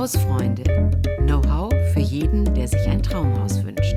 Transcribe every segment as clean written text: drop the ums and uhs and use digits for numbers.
Hausfreunde. Know-how für jeden, der sich ein Traumhaus wünscht.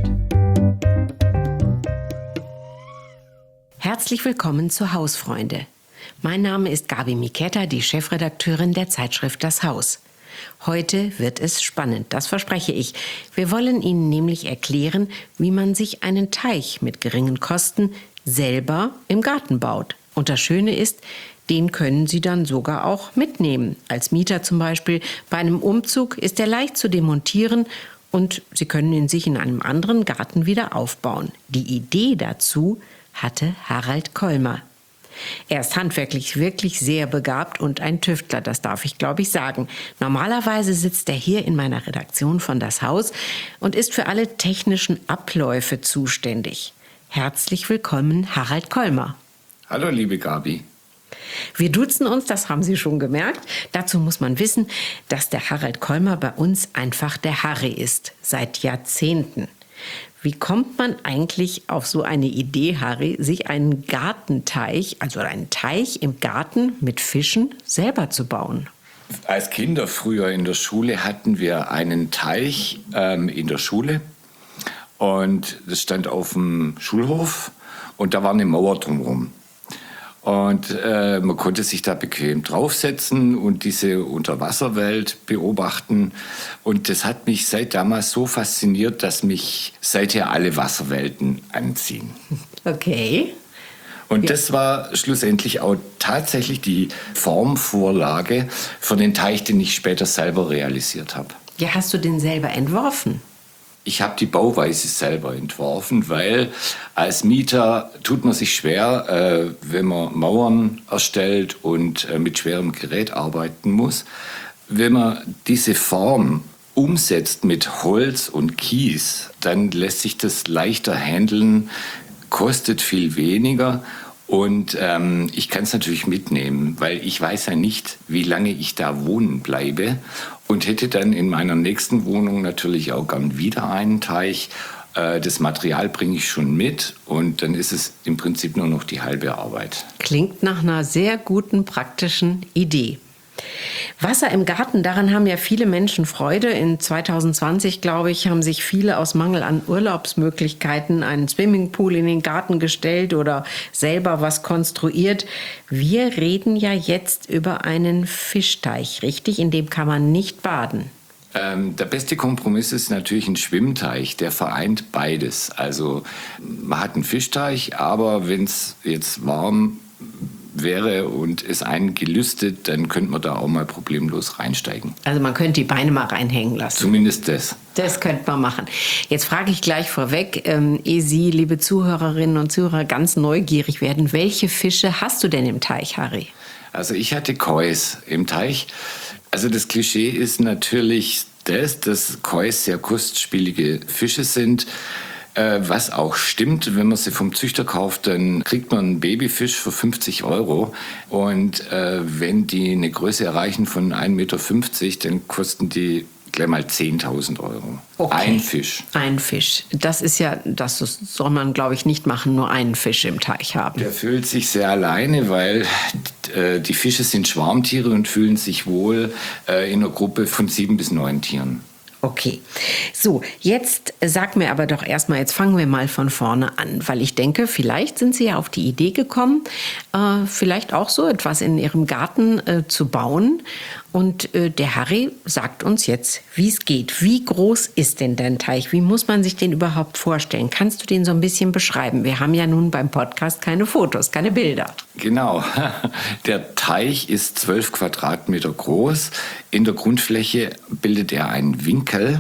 Herzlich willkommen zu Hausfreunde. Mein Name ist Gabi Miketta, die Chefredakteurin der Zeitschrift Das Haus. Heute wird es spannend, das verspreche ich. Wir wollen Ihnen nämlich erklären, wie man sich einen Teich mit geringen Kosten selber im Garten baut. Und das Schöne ist, den können Sie dann sogar auch mitnehmen. Als Mieter zum Beispiel. Bei einem Umzug ist er leicht zu demontieren und Sie können ihn sich in einem anderen Garten wieder aufbauen. Die Idee dazu hatte Harald Kollmer. Er ist handwerklich wirklich sehr begabt und ein Tüftler, das darf ich, glaube ich, sagen. Normalerweise sitzt er hier in meiner Redaktion von Das Haus und ist für alle technischen Abläufe zuständig. Herzlich willkommen, Harald Kollmer. Hallo, liebe Gabi. Wir duzen uns, das haben Sie schon gemerkt. Dazu muss man wissen, dass der Harald Kollmer bei uns einfach der Harry ist, seit Jahrzehnten. Wie kommt man eigentlich auf so eine Idee, Harry, sich einen Gartenteich, also einen Teich im Garten mit Fischen selber zu bauen? Als Kinder früher in der Schule hatten wir einen Teich in der Schule und das stand auf dem Schulhof und da war eine Mauer drumherum. Und man konnte sich da bequem draufsetzen und diese Unterwasserwelt beobachten. Und das hat mich seit damals so fasziniert, dass mich seither alle Wasserwelten anziehen. Okay. Und das war schlussendlich auch tatsächlich die Formvorlage für den Teich, den ich später selber realisiert habe. Ja, hast du den selber entworfen? Ich habe die Bauweise selber entworfen, weil als Mieter tut man sich schwer, wenn man Mauern erstellt und mit schwerem Gerät arbeiten muss. Wenn man diese Form umsetzt mit Holz und Kies, dann lässt sich das leichter handeln, kostet viel weniger. Und ich kann es natürlich mitnehmen, weil ich weiß ja nicht, wie lange ich da wohnen bleibe und hätte dann in meiner nächsten Wohnung natürlich auch gern wieder einen Teich. Das Material bringe ich schon mit und dann ist es im Prinzip nur noch die halbe Arbeit. Klingt nach einer sehr guten, praktischen Idee. Wasser im Garten, daran haben ja viele Menschen Freude. In 2020, glaube ich, haben sich viele aus Mangel an Urlaubsmöglichkeiten einen Swimmingpool in den Garten gestellt oder selber was konstruiert. Wir reden ja jetzt über einen Fischteich, richtig? In dem kann man nicht baden. Der beste Kompromiss ist natürlich ein Schwimmteich, der vereint beides. Also man hat einen Fischteich, aber wenn es jetzt warm wäre und es einen gelüstet, dann könnte man da auch mal problemlos reinsteigen. Also man könnte die Beine mal reinhängen lassen. Zumindest das. Das könnte man machen. Jetzt frage ich gleich vorweg, ehe Sie, liebe Zuhörerinnen und Zuhörer, ganz neugierig werden. Welche Fische hast du denn im Teich, Harry? Also ich hatte Kois im Teich. Also das Klischee ist natürlich dass Kois sehr kostspielige Fische sind. Was auch stimmt, wenn man sie vom Züchter kauft, dann kriegt man einen Babyfisch für 50 €. Und wenn die eine Größe erreichen von 1,50 Meter, dann kosten die gleich mal 10.000 €. Okay. Ein Fisch. Ein Fisch. Das soll man, glaube ich, nicht machen, nur einen Fisch im Teich haben. Der fühlt sich sehr alleine, weil die Fische sind Schwarmtiere und fühlen sich wohl in einer Gruppe von 7 bis 9 Tieren. Okay, so, jetzt sag mir aber doch erstmal, jetzt fangen wir mal von vorne an, weil ich denke, vielleicht sind Sie ja auf die Idee gekommen, vielleicht auch so etwas in Ihrem Garten zu bauen. Und der Harry sagt uns jetzt, wie es geht. Wie groß ist denn dein Teich? Wie muss man sich den überhaupt vorstellen? Kannst du den so ein bisschen beschreiben? Wir haben ja nun beim Podcast keine Fotos, keine Bilder. Genau. Der Teich ist 12 Quadratmeter groß. In der Grundfläche bildet er einen Winkel.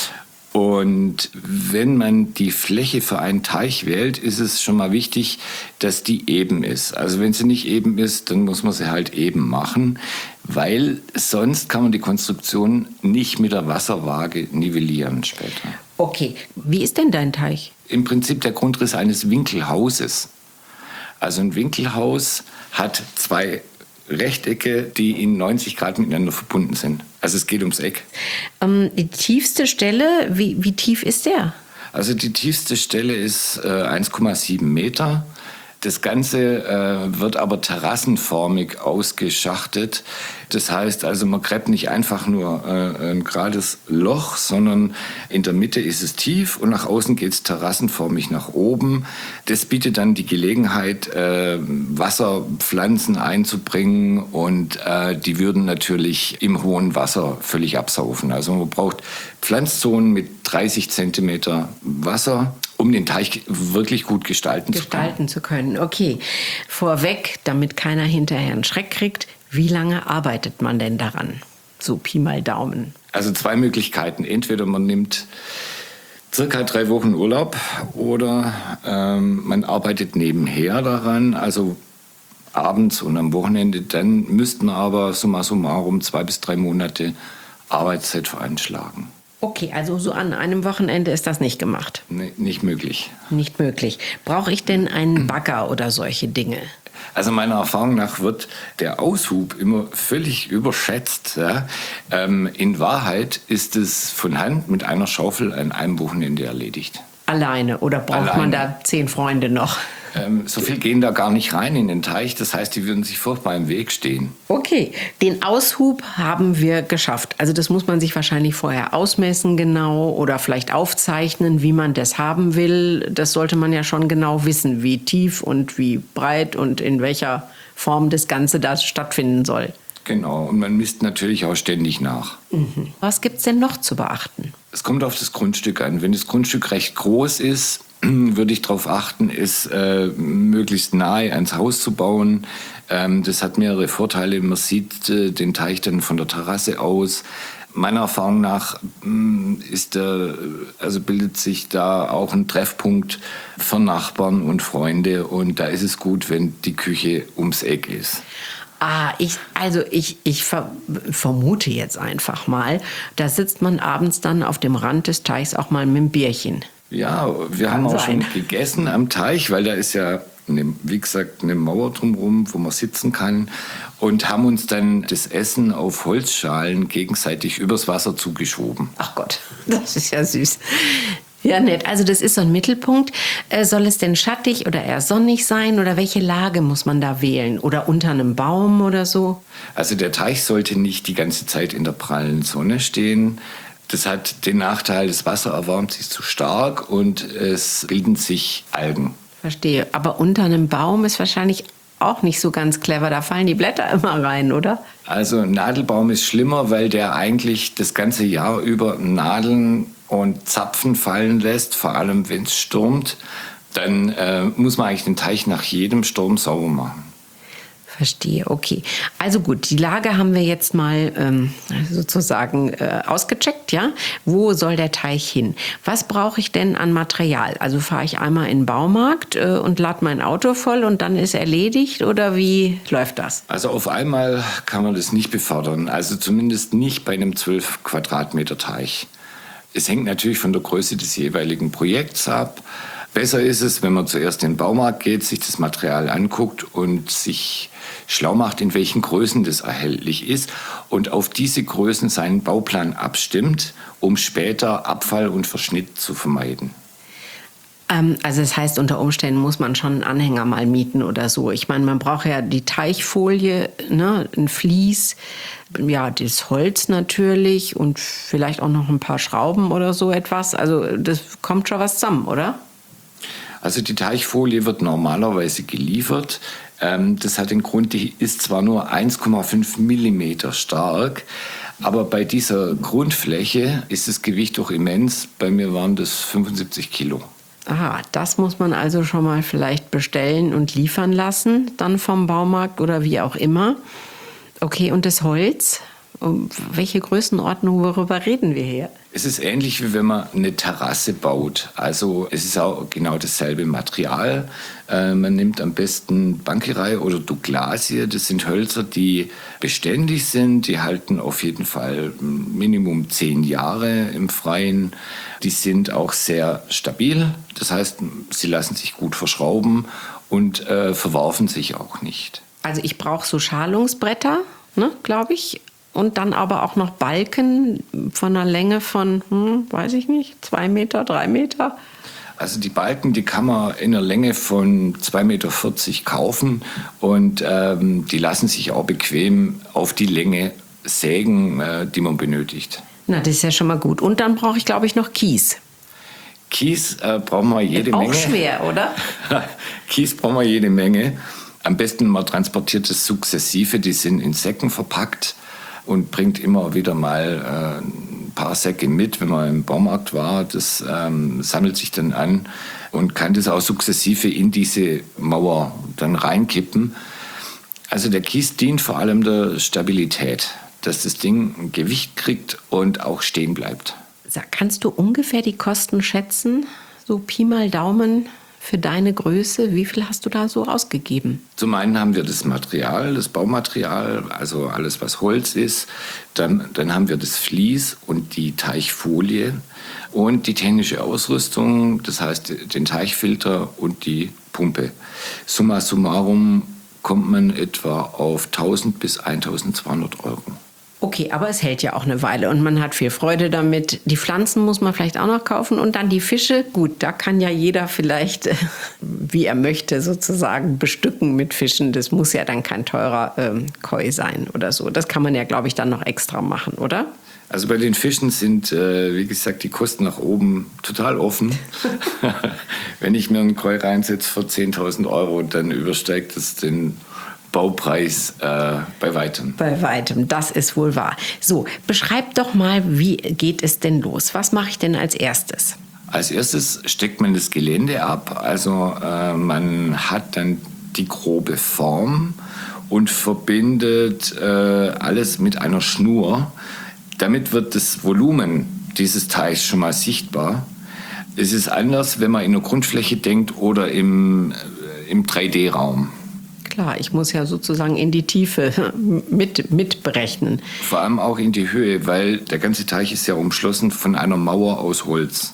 Und wenn man die Fläche für einen Teich wählt, ist es schon mal wichtig, dass die eben ist. Also wenn sie nicht eben ist, dann muss man sie halt eben machen, weil sonst kann man die Konstruktion nicht mit der Wasserwaage nivellieren später. Okay, wie ist denn dein Teich? Im Prinzip der Grundriss eines Winkelhauses. Also ein Winkelhaus hat 2 Rechtecke, die in 90 Grad miteinander verbunden sind. Also es geht ums Eck. Die tiefste Stelle, wie tief ist der? Also die tiefste Stelle ist 1,7 Meter. Das Ganze wird aber terrassenförmig ausgeschachtet. Das heißt also, man gräbt nicht einfach nur ein gerades Loch, sondern in der Mitte ist es tief und nach außen geht es terrassenförmig nach oben. Das bietet dann die Gelegenheit, Wasserpflanzen einzubringen und die würden natürlich im hohen Wasser völlig absaufen. Also man braucht Pflanzzonen mit 30 Zentimeter Wasser, um den Teich wirklich gut gestalten zu können. Okay, vorweg, damit keiner hinterher einen Schreck kriegt, wie lange arbeitet man denn daran? So Pi mal Daumen. Also 2 Möglichkeiten. Entweder man nimmt circa 3 Wochen Urlaub oder man arbeitet nebenher daran, also abends und am Wochenende. Dann müssten aber summa summarum 2 bis 3 Monate Arbeitszeit veranschlagen. Okay, also so an einem Wochenende ist das nicht gemacht? Nee, nicht möglich. Nicht möglich. Brauche ich denn einen Bagger oder solche Dinge? Also meiner Erfahrung nach wird der Aushub immer völlig überschätzt. Ja? In Wahrheit ist es von Hand mit einer Schaufel an einem Wochenende erledigt. Alleine oder braucht man da 10 Freunde noch? So viel gehen da gar nicht rein in den Teich. Das heißt, die würden sich furchtbar im Weg stehen. Okay, den Aushub haben wir geschafft. Also das muss man sich wahrscheinlich vorher ausmessen genau oder vielleicht aufzeichnen, wie man das haben will. Das sollte man ja schon genau wissen, wie tief und wie breit und in welcher Form das Ganze da stattfinden soll. Genau, und man misst natürlich auch ständig nach. Mhm. Was gibt's denn noch zu beachten? Es kommt auf das Grundstück an. Wenn das Grundstück recht groß ist, würde ich darauf achten, es möglichst nahe ans Haus zu bauen. Das hat mehrere Vorteile. Man sieht den Teich dann von der Terrasse aus. Meiner Erfahrung nach bildet sich da auch ein Treffpunkt für Nachbarn und Freunde. Und da ist es gut, wenn die Küche ums Eck ist. Ich vermute jetzt einfach mal, da sitzt man abends dann auf dem Rand des Teichs auch mal mit dem Bierchen. Ja, wir haben auch schon gegessen am Teich, weil da ist ja, wie gesagt, eine Mauer drumherum, wo man sitzen kann. Und haben uns dann das Essen auf Holzschalen gegenseitig übers Wasser zugeschoben. Ach Gott, das ist ja süß. Ja, nett. Also das ist so ein Mittelpunkt. Soll es denn schattig oder eher sonnig sein? Oder welche Lage muss man da wählen? Oder unter einem Baum oder so? Also der Teich sollte nicht die ganze Zeit in der prallen Sonne stehen. Das hat den Nachteil, das Wasser erwärmt sich zu stark und es bilden sich Algen. Verstehe. Aber unter einem Baum ist wahrscheinlich auch nicht so ganz clever. Da fallen die Blätter immer rein, oder? Also ein Nadelbaum ist schlimmer, weil der eigentlich das ganze Jahr über Nadeln und Zapfen fallen lässt, vor allem wenn es stürmt. Dann muss man eigentlich den Teich nach jedem Sturm sauber machen. Verstehe, okay. Also gut, die Lage haben wir jetzt mal sozusagen ausgecheckt, ja? Wo soll der Teich hin? Was brauche ich denn an Material? Also fahre ich einmal in den Baumarkt und lade mein Auto voll und dann ist erledigt oder wie läuft das? Also auf einmal kann man das nicht befördern, also zumindest nicht bei einem 12 Quadratmeter Teich. Es hängt natürlich von der Größe des jeweiligen Projekts ab. Besser ist es, wenn man zuerst in den Baumarkt geht, sich das Material anguckt und sich schlau macht, in welchen Größen das erhältlich ist und auf diese Größen seinen Bauplan abstimmt, um später Abfall und Verschnitt zu vermeiden. Also das heißt, unter Umständen muss man schon einen Anhänger mal mieten oder so. Ich meine, man braucht ja die Teichfolie, ne, ein Vlies, ja, das Holz natürlich und vielleicht auch noch ein paar Schrauben oder so etwas. Also das kommt schon was zusammen, oder? Also die Teichfolie wird normalerweise geliefert. Das hat den Grund, die ist zwar nur 1,5 Millimeter stark, aber bei dieser Grundfläche ist das Gewicht doch immens. Bei mir waren das 75 Kilo. Aha, das muss man also schon mal vielleicht bestellen und liefern lassen, dann vom Baumarkt oder wie auch immer. Okay, und das Holz? Um welche Größenordnung, worüber reden wir hier? Es ist ähnlich, wie wenn man eine Terrasse baut. Also es ist auch genau dasselbe Material. Man nimmt am besten Bankerei oder Douglasie. Das sind Hölzer, die beständig sind. Die halten auf jeden Fall Minimum 10 Jahre im Freien. Die sind auch sehr stabil. Das heißt, sie lassen sich gut verschrauben und verwerfen sich auch nicht. Also ich brauche so Schalungsbretter, ne, glaube ich. Und dann aber auch noch Balken von einer Länge von, weiß ich nicht, 2 Meter, 3 Meter. Also die Balken, die kann man in einer Länge von 2,40 Meter kaufen und die lassen sich auch bequem auf die Länge sägen, die man benötigt. Na, das ist ja schon mal gut. Und dann brauche ich, glaube ich, noch Kies. Kies brauchen wir jede Menge. Auch schwer, oder? Kies brauchen wir jede Menge. Am besten man transportiert es sukzessive. Die sind in Säcken verpackt und bringt immer wieder mal ein paar Säcke mit, wenn man im Baumarkt war. Das sammelt sich dann an und kann das auch sukzessive in diese Mauer dann reinkippen. Also der Kies dient vor allem der Stabilität, dass das Ding ein Gewicht kriegt und auch stehen bleibt. Kannst du ungefähr die Kosten schätzen? So Pi mal Daumen für deine Größe. Wie viel hast du da so ausgegeben? Zum einen haben wir das Material, das Baumaterial, also alles, was Holz ist. Dann haben wir das Vlies und die Teichfolie und die technische Ausrüstung, das heißt den Teichfilter und die Pumpe. Summa summarum kommt man etwa auf 1.000 bis 1.200 Euro. Okay, aber es hält ja auch eine Weile und man hat viel Freude damit. Die Pflanzen muss man vielleicht auch noch kaufen und dann die Fische. Gut, da kann ja jeder vielleicht, wie er möchte, sozusagen bestücken mit Fischen. Das muss ja dann kein teurer Koi sein oder so. Das kann man ja, glaube ich, dann noch extra machen, oder? Also bei den Fischen sind, wie gesagt, die Kosten nach oben total offen. Wenn ich mir einen Koi reinsetze für 10.000 Euro, dann übersteigt es den Baupreis bei weitem. Bei weitem, das ist wohl wahr. So, beschreib doch mal, wie geht es denn los? Was mache ich denn als erstes? Als erstes steckt man das Gelände ab. Also man hat dann die grobe Form und verbindet alles mit einer Schnur. Damit wird das Volumen dieses Teichs schon mal sichtbar. Es ist anders, wenn man in der Grundfläche denkt oder im 3D-Raum. Klar, ich muss ja sozusagen in die Tiefe mitberechnen. Vor allem auch in die Höhe, weil der ganze Teich ist ja umschlossen von einer Mauer aus Holz,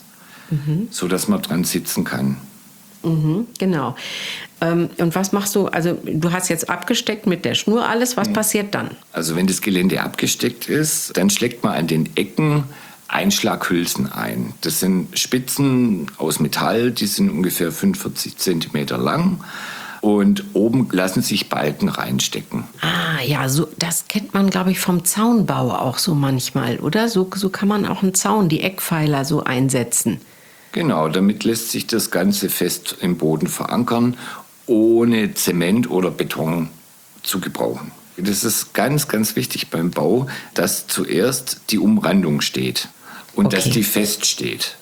sodass man dran sitzen kann. Mhm, genau. Und was machst du? Also du hast jetzt abgesteckt mit der Schnur alles. Was passiert dann? Also wenn das Gelände abgesteckt ist, dann schlägt man an den Ecken Einschlaghülsen ein. Das sind Spitzen aus Metall, die sind ungefähr 45 Zentimeter lang. Und oben lassen sich Balken reinstecken. Ah, ja, so, das kennt man, glaube ich, vom Zaunbau auch so manchmal, oder? So kann man auch einen Zaun, die Eckpfeiler so einsetzen. Genau, damit lässt sich das Ganze fest im Boden verankern, ohne Zement oder Beton zu gebrauchen. Das ist ganz, ganz wichtig beim Bau, dass zuerst die Umrandung steht und dass die fest steht.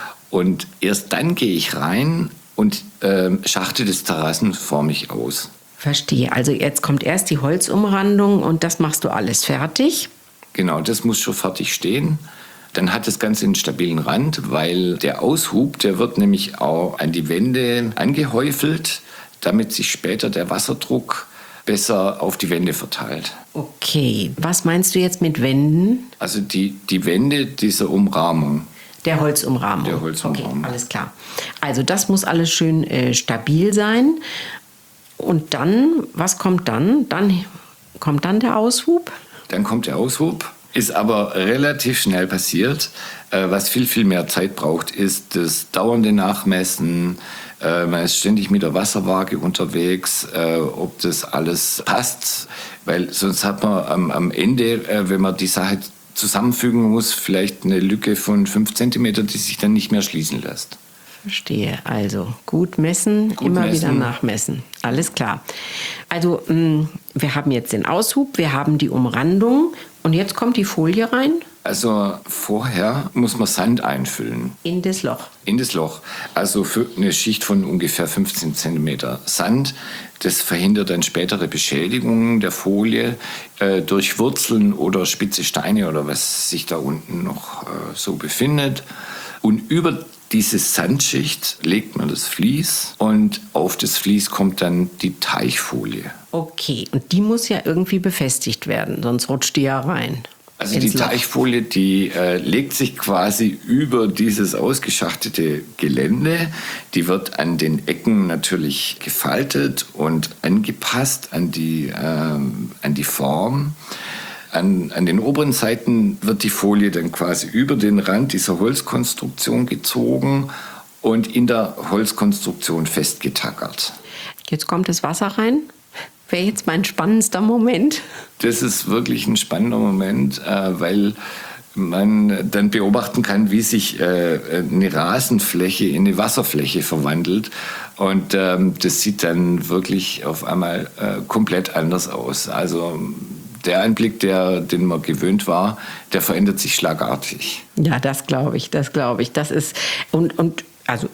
Und erst dann gehe ich rein und schachte das terrassenförmig aus. Verstehe. Also jetzt kommt erst die Holzumrandung und das machst du alles fertig? Genau, das muss schon fertig stehen. Dann hat das Ganze einen stabilen Rand, weil der Aushub, der wird nämlich auch an die Wände angehäufelt, damit sich später der Wasserdruck besser auf die Wände verteilt. Okay, was meinst du jetzt mit Wänden? Also die Wände dieser Umrahmung. Der Holzumrahmung. Der Holzumrahmung. Okay, alles klar. Also das muss alles schön stabil sein. Und dann, was kommt dann? Dann kommt dann der Aushub? Dann kommt der Aushub. Ist aber relativ schnell passiert. Was viel, viel mehr Zeit braucht, ist das dauernde Nachmessen. Man ist ständig mit der Wasserwaage unterwegs, ob das alles passt. Weil sonst hat man am Ende, wenn man die Sache zusammenfügen muss, vielleicht eine Lücke von 5 Zentimeter, die sich dann nicht mehr schließen lässt. Verstehe. Also gut messen, immer wieder nachmessen. Alles klar. Also wir haben jetzt den Aushub, wir haben die Umrandung und jetzt kommt die Folie rein. Also vorher muss man Sand einfüllen. In das Loch. In das Loch. Also für eine Schicht von ungefähr 15 Zentimeter Sand. Das verhindert dann spätere Beschädigungen der Folie durch Wurzeln oder spitze Steine oder was sich da unten noch so befindet. Und über diese Sandschicht legt man das Vlies und auf das Vlies kommt dann die Teichfolie. Okay, und die muss ja irgendwie befestigt werden, sonst rutscht die ja rein. Also die Teichfolie, die legt sich quasi über dieses ausgeschachtete Gelände. Die wird an den Ecken natürlich gefaltet und angepasst an die Form. An den oberen Seiten wird die Folie dann quasi über den Rand dieser Holzkonstruktion gezogen und in der Holzkonstruktion festgetackert. Jetzt kommt das Wasser rein. Wäre jetzt mein spannendster Moment. Das ist wirklich ein spannender Moment, weil man dann beobachten kann, wie sich eine Rasenfläche in eine Wasserfläche verwandelt. Und das sieht dann wirklich auf einmal komplett anders aus. Also der Einblick, den man gewöhnt war, der verändert sich schlagartig. Ja, das glaube ich. Das ist, und also,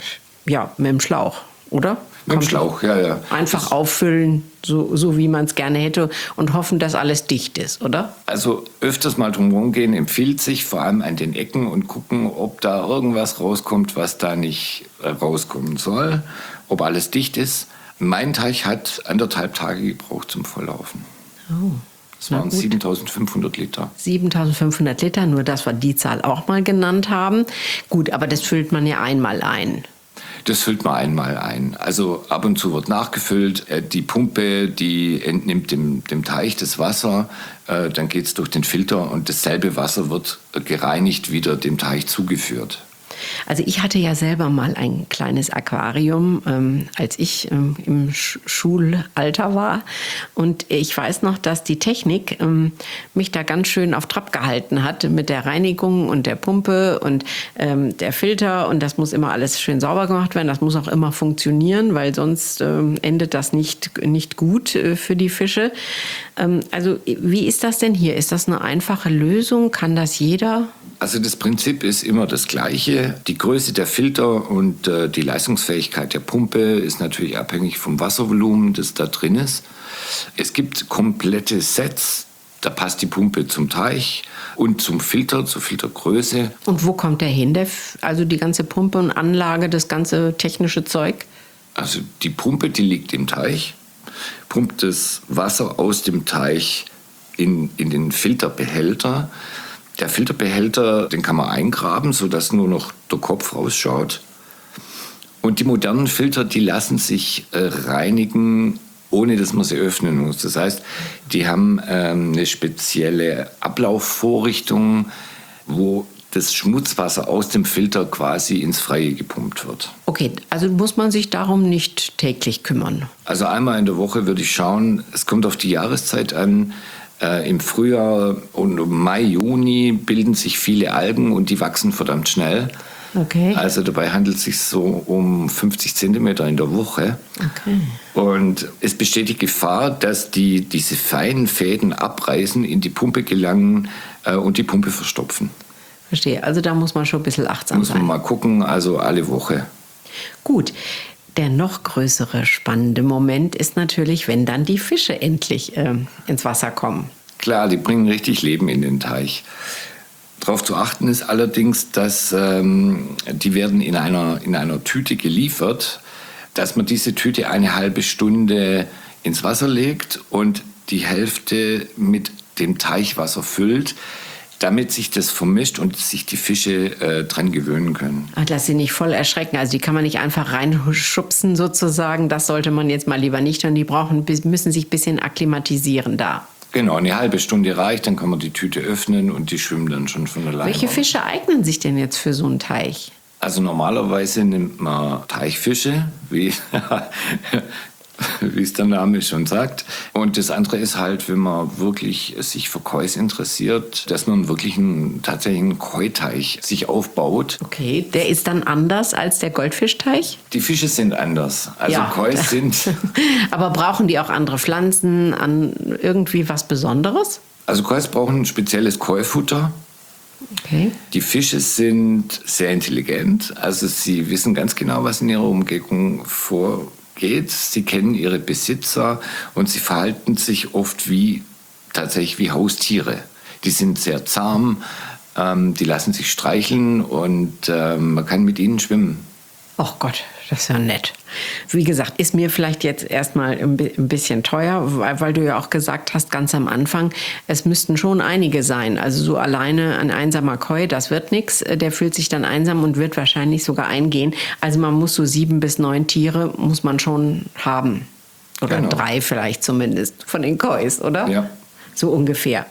ja, mit dem Schlauch, oder? Mit dem Schlauch, ja. Einfach auffüllen, so wie man es gerne hätte und hoffen, dass alles dicht ist, oder? Also öfters mal drumherum gehen empfiehlt sich, vor allem an den Ecken und gucken, ob da irgendwas rauskommt, was da nicht rauskommen soll, ob alles dicht ist. Mein Teich hat 1,5 Tage gebraucht zum Volllaufen. Oh. Das waren 7.500 Liter. 7.500 Liter, nur dass wir die Zahl auch mal genannt haben. Gut, aber das füllt man ja einmal ein. Das füllt man einmal ein. Also ab und zu wird nachgefüllt. Die Pumpe, die entnimmt dem Teich das Wasser. Dann geht es durch den Filter und dasselbe Wasser wird gereinigt wieder dem Teich zugeführt. Also ich hatte ja selber mal ein kleines Aquarium, als ich im Schulalter war. Und ich weiß noch, dass die Technik mich da ganz schön auf Trab gehalten hat mit der Reinigung und der Pumpe und der Filter. Und das muss immer alles schön sauber gemacht werden. Das muss auch immer funktionieren, weil sonst endet das nicht gut für die Fische. Also wie ist das denn hier? Ist das eine einfache Lösung? Kann das jeder? Also das Prinzip ist immer das Gleiche. Die Größe der Filter und die Leistungsfähigkeit der Pumpe ist natürlich abhängig vom Wasservolumen, das da drin ist. Es gibt komplette Sets, da passt die Pumpe zum Teich und zum Filter, zur Filtergröße. Und wo kommt der hin? Also die ganze Pumpe und Anlage, das ganze technische Zeug? Also die Pumpe, die liegt im Teich, pumpt das Wasser aus dem Teich in den Filterbehälter. Der Filterbehälter, den kann man eingraben, sodass nur noch der Kopf rausschaut. Und die modernen Filter, die lassen sich reinigen, ohne dass man sie öffnen muss. Das heißt, die haben eine spezielle Ablaufvorrichtung, wo das Schmutzwasser aus dem Filter quasi ins Freie gepumpt wird. Okay, also muss man sich darum nicht täglich kümmern? Also einmal in der Woche würde ich schauen, es kommt auf die Jahreszeit an. Im Frühjahr und im Mai, Juni bilden sich viele Algen und die wachsen verdammt schnell. Okay. Also dabei handelt es sich so um 50 Zentimeter in der Woche. Okay. Und es besteht die Gefahr, dass diese feinen Fäden abreißen, in die Pumpe gelangen und die Pumpe verstopfen. Verstehe. Also da muss man schon ein bisschen achtsam sein. Muss man mal gucken, also alle Woche. Gut. Der noch größere spannende Moment ist natürlich, wenn dann die Fische endlich ins Wasser kommen. Klar, die bringen richtig Leben in den Teich. Darauf zu achten ist allerdings, dass die werden in einer Tüte geliefert, dass man diese Tüte eine halbe Stunde ins Wasser legt und die Hälfte mit dem Teichwasser füllt, damit sich das vermischt und sich die Fische dran gewöhnen können. Dass sie nicht voll erschrecken. Also die kann man nicht einfach reinschubsen sozusagen. Das sollte man jetzt mal lieber nicht. Und die müssen sich ein bisschen akklimatisieren da. Genau, eine halbe Stunde reicht, dann kann man die Tüte öffnen und die schwimmen dann schon von alleine. Welche Fische eignen sich denn jetzt für so einen Teich? Also normalerweise nimmt man Teichfische, wie es der Name schon sagt. Und das andere ist halt, wenn man wirklich sich für Kois interessiert, dass man wirklich tatsächlich einen Koi-Teich sich aufbaut. Okay, der ist dann anders als der Goldfischteich? Die Fische sind anders. Also ja. Kois sind... Aber brauchen die auch andere Pflanzen, irgendwie was Besonderes? Also Kois brauchen ein spezielles Koi-Futter. Okay. Die Fische sind sehr intelligent. Also sie wissen ganz genau, was in ihrer Umgebung vorgeht. Sie kennen ihre Besitzer und sie verhalten sich oft tatsächlich wie Haustiere. Die sind sehr zahm, die lassen sich streicheln und man kann mit ihnen schwimmen. Ach Gott, das ist ja nett. Wie gesagt, ist mir vielleicht jetzt erstmal ein bisschen teuer, weil du ja auch gesagt hast, ganz am Anfang, es müssten schon einige sein. Also so alleine ein einsamer Koi, das wird nichts. Der fühlt sich dann einsam und wird wahrscheinlich sogar eingehen. Also man muss so 7 bis 9 Tiere muss man schon haben. Oder genau. 3 vielleicht zumindest von den Kois, oder? Ja. So ungefähr.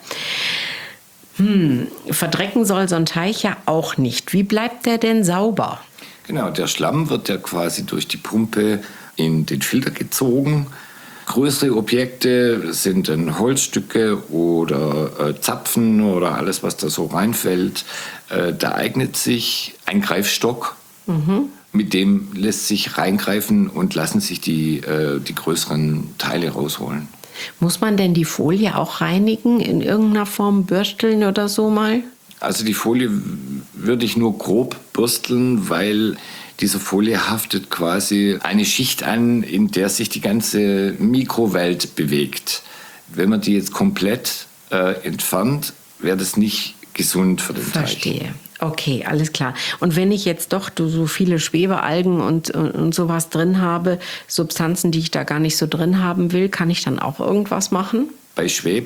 Verdrecken soll so ein Teich ja auch nicht. Wie bleibt der denn sauber? Genau, der Schlamm wird ja quasi durch die Pumpe in den Filter gezogen. Größere Objekte sind dann Holzstücke oder Zapfen oder alles, was da so reinfällt. Da eignet sich ein Greifstock. Mit dem lässt sich reingreifen und lassen sich die größeren Teile rausholen. Muss man denn die Folie auch reinigen, in irgendeiner Form bürsteln oder so mal? Also die Folie würde ich nur grob bürsteln, weil diese Folie haftet quasi eine Schicht an, in der sich die ganze Mikrowelt bewegt. Wenn man die jetzt komplett entfernt, wäre das nicht gesund für den Teich. Verstehe. Okay, alles klar. Und wenn ich jetzt doch so viele Schwebealgen und sowas drin habe, Substanzen, die ich da gar nicht so drin haben will, kann ich dann auch irgendwas machen? Bei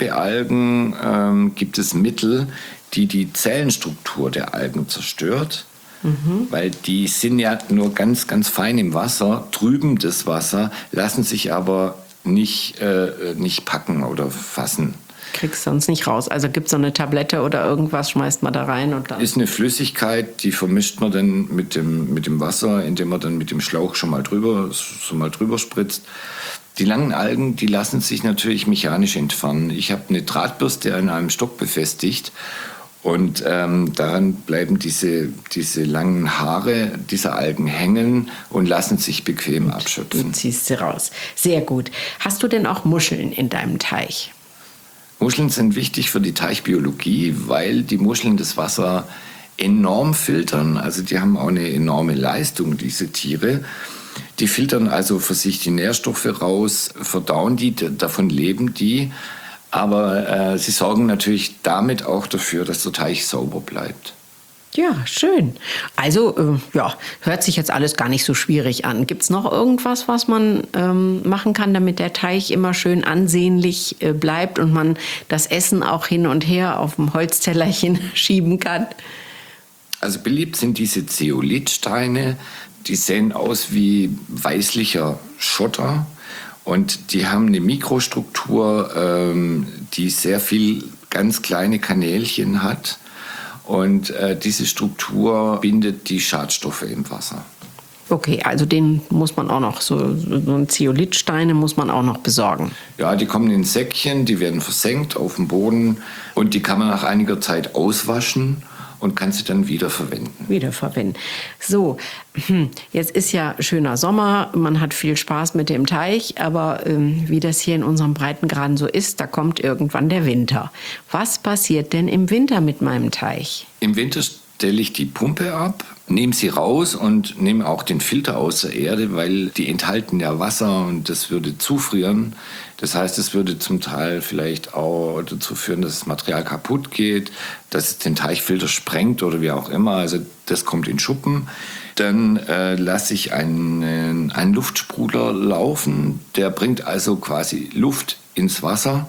Schwebealgen gibt es Mittel, die die Zellenstruktur der Algen zerstört, weil die sind ja nur ganz, ganz fein im Wasser, trüben das Wasser, lassen sich aber nicht packen oder fassen. Kriegst sonst nicht raus. Also gibt es so eine Tablette oder irgendwas, schmeißt man da rein und dann... Ist eine Flüssigkeit, die vermischt man dann mit dem Wasser, indem man dann mit dem Schlauch schon mal drüber spritzt. Die langen Algen, die lassen sich natürlich mechanisch entfernen. Ich habe eine Drahtbürste an einem Stock befestigt und daran bleiben diese langen Haare dieser Algen hängen und lassen sich bequem abschöpfen. Du ziehst sie raus. Sehr gut. Hast du denn auch Muscheln in deinem Teich? Muscheln sind wichtig für die Teichbiologie, weil die Muscheln das Wasser enorm filtern. Also die haben auch eine enorme Leistung, diese Tiere. Die filtern also für sich die Nährstoffe raus, verdauen die, davon leben die. Aber sie sorgen natürlich damit auch dafür, dass der Teich sauber bleibt. Ja, schön. Also, hört sich jetzt alles gar nicht so schwierig an. Gibt es noch irgendwas, was man machen kann, damit der Teich immer schön ansehnlich bleibt und man das Essen auch hin und her auf dem Holztellerchen schieben kann? Also beliebt sind diese Zeolithsteine. Die sehen aus wie weißlicher Schotter und die haben eine Mikrostruktur, die sehr viel ganz kleine Kanälchen hat. Und diese Struktur bindet die Schadstoffe im Wasser. Okay, also den muss man auch noch, so ein Zeolithsteine muss man auch noch besorgen. Ja, die kommen in Säckchen, die werden versenkt auf dem Boden und die kann man nach einiger Zeit auswaschen und kann sie dann wiederverwenden. So, jetzt ist ja schöner Sommer, man hat viel Spaß mit dem Teich, aber wie das hier in unserem Breitengraden so ist, da kommt irgendwann der Winter. Was passiert denn im Winter mit meinem Teich? Im Winter stelle ich die Pumpe ab, nehme sie raus und nehme auch den Filter aus der Erde, weil die enthalten ja Wasser und das würde zufrieren. Das heißt, es würde zum Teil vielleicht auch dazu führen, dass das Material kaputt geht, dass es den Teichfilter sprengt oder wie auch immer. Also das kommt in Schuppen. Dann lasse ich einen Luftsprudler laufen. Der bringt also quasi Luft ins Wasser.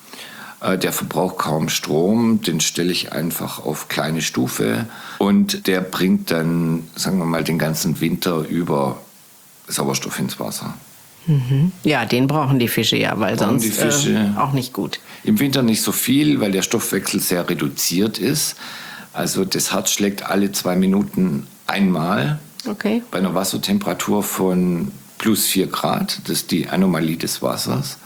Der verbraucht kaum Strom, den stelle ich einfach auf kleine Stufe und der bringt dann, sagen wir mal, den ganzen Winter über Sauerstoff ins Wasser. Ja, den brauchen die Fische ja, weil sonst auch nicht gut. Im Winter nicht so viel, weil der Stoffwechsel sehr reduziert ist. Also das Herz schlägt alle 2 Minuten einmal. Okay. Bei einer Wassertemperatur von plus 4 Grad, das ist die Anomalie des Wassers,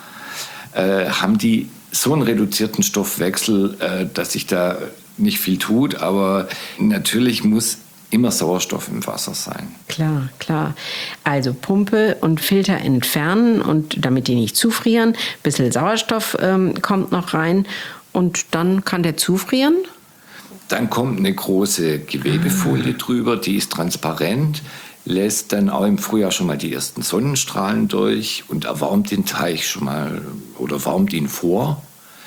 haben die so einen reduzierten Stoffwechsel, dass sich da nicht viel tut. Aber natürlich muss immer Sauerstoff im Wasser sein. Klar, klar. Also Pumpe und Filter entfernen und damit die nicht zufrieren. Ein bisschen Sauerstoff kommt noch rein und dann kann der zufrieren. Dann kommt eine große Gewebefolie drüber, die ist transparent, lässt dann auch im Frühjahr schon mal die ersten Sonnenstrahlen durch und erwärmt den Teich schon mal oder wärmt ihn vor.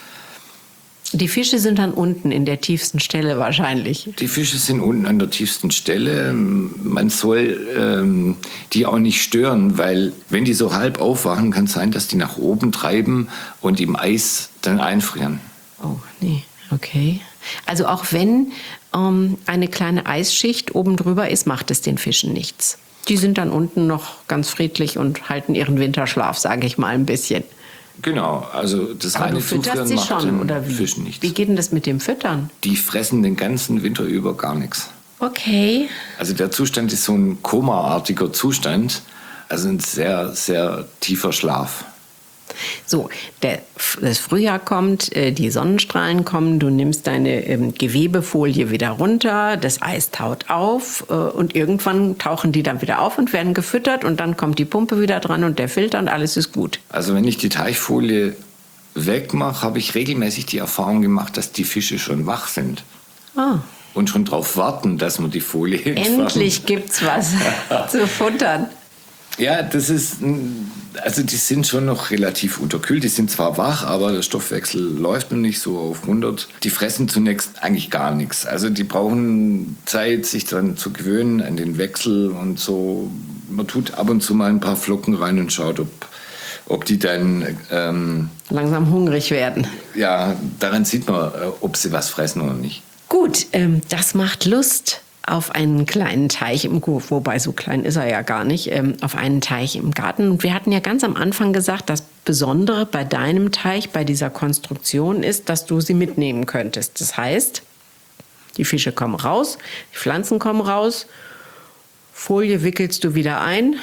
Die Fische sind dann unten in der tiefsten Stelle wahrscheinlich. Die Fische sind unten an der tiefsten Stelle. Man soll die auch nicht stören, weil wenn die so halb aufwachen, kann es sein, dass die nach oben treiben und im Eis dann einfrieren. Oh, nee, okay. Also auch wenn eine kleine Eisschicht oben drüber ist, macht es den Fischen nichts. Die sind dann unten noch ganz friedlich und halten ihren Winterschlaf, sage ich mal ein bisschen. Genau, also das Aber reine du fütterst Zufrieren sie macht schon, den oder wie? Fischen nichts. Wie geht denn das mit dem Füttern? Die fressen den ganzen Winter über gar nichts. Okay. Also der Zustand ist so ein komaartiger Zustand, also ein sehr, sehr tiefer Schlaf. So, das Frühjahr kommt, die Sonnenstrahlen kommen, du nimmst deine Gewebefolie wieder runter, das Eis taut auf und irgendwann tauchen die dann wieder auf und werden gefüttert und dann kommt die Pumpe wieder dran und der Filter und alles ist gut. Also wenn ich die Teichfolie wegmache, habe ich regelmäßig die Erfahrung gemacht, dass die Fische schon wach sind. Ah. Und schon darauf warten, dass man die Folie Endlich gibt's was zu futtern. Ja, das ist, also die sind schon noch relativ unterkühlt. Die sind zwar wach, aber der Stoffwechsel läuft noch nicht so auf 100. Die fressen zunächst eigentlich gar nichts. Also die brauchen Zeit, sich dann zu gewöhnen an den Wechsel und so. Man tut ab und zu mal ein paar Flocken rein und schaut, ob die dann langsam hungrig werden. Ja, daran sieht man, ob sie was fressen oder nicht. Gut, das macht Lust auf einen kleinen Teich im Garten, wobei so klein ist er ja gar nicht, auf einen Teich im Garten. Und wir hatten ja ganz am Anfang gesagt, das Besondere bei deinem Teich, bei dieser Konstruktion ist, dass du sie mitnehmen könntest. Das heißt, die Fische kommen raus, die Pflanzen kommen raus, Folie wickelst du wieder ein,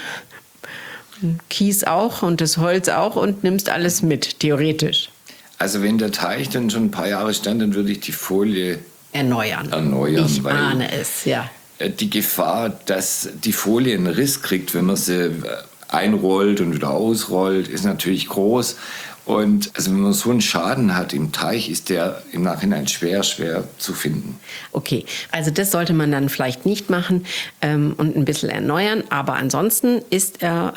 Kies auch und das Holz auch und nimmst alles mit, theoretisch. Also wenn der Teich dann schon ein paar Jahre stand, dann würde ich die Folie erneuern. Ich ahne es, ja. Die Gefahr, dass die Folie einen Riss kriegt, wenn man sie einrollt und wieder ausrollt, ist natürlich groß. Und also wenn man so einen Schaden hat im Teich, ist der im Nachhinein schwer zu finden. Okay, also das sollte man dann vielleicht nicht machen und ein bisschen erneuern. Aber ansonsten ist er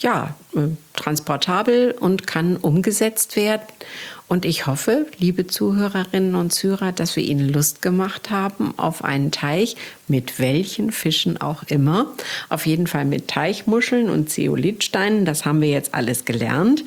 transportabel und kann umgesetzt werden. Und ich hoffe, liebe Zuhörerinnen und Zuhörer, dass wir Ihnen Lust gemacht haben auf einen Teich, mit welchen Fischen auch immer. Auf jeden Fall mit Teichmuscheln und Zeolithsteinen, das haben wir jetzt alles gelernt.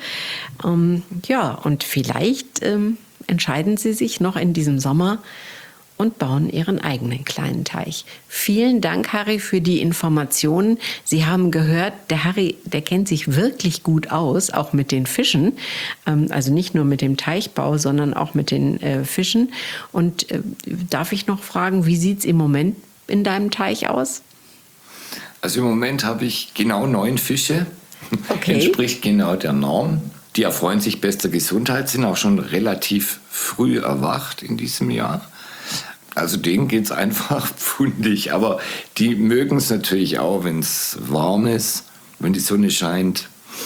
Und vielleicht entscheiden Sie sich noch in diesem Sommer und bauen Ihren eigenen kleinen Teich. Vielen Dank, Harry, für die Informationen. Sie haben gehört, der Harry, der kennt sich wirklich gut aus, auch mit den Fischen. Also nicht nur mit dem Teichbau, sondern auch mit den Fischen. Und darf ich noch fragen, wie sieht es im Moment in deinem Teich aus? Also im Moment habe ich genau 9 Fische. Okay. Entspricht genau der Norm. Die erfreuen sich bester Gesundheit, sind auch schon relativ früh erwacht in diesem Jahr. Also denen geht es einfach pfundig, aber die mögen es natürlich auch, wenn es warm ist, wenn die Sonne scheint,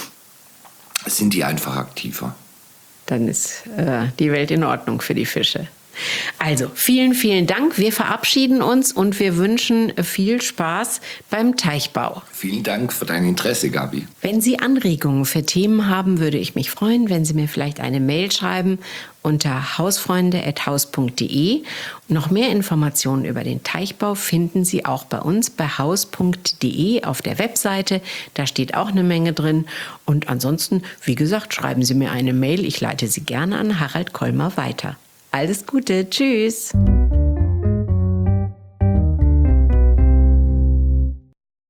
sind die einfach aktiver. Dann ist die Welt in Ordnung für die Fische. Also vielen, vielen Dank. Wir verabschieden uns und wir wünschen viel Spaß beim Teichbau. Vielen Dank für dein Interesse, Gabi. Wenn Sie Anregungen für Themen haben, würde ich mich freuen, wenn Sie mir vielleicht eine Mail schreiben unter hausfreunde@haus.de. Noch mehr Informationen über den Teichbau finden Sie auch bei uns bei haus.de auf der Webseite. Da steht auch eine Menge drin. Und ansonsten, wie gesagt, schreiben Sie mir eine Mail. Ich leite sie gerne an Harald Kollmar weiter. Alles Gute, tschüss.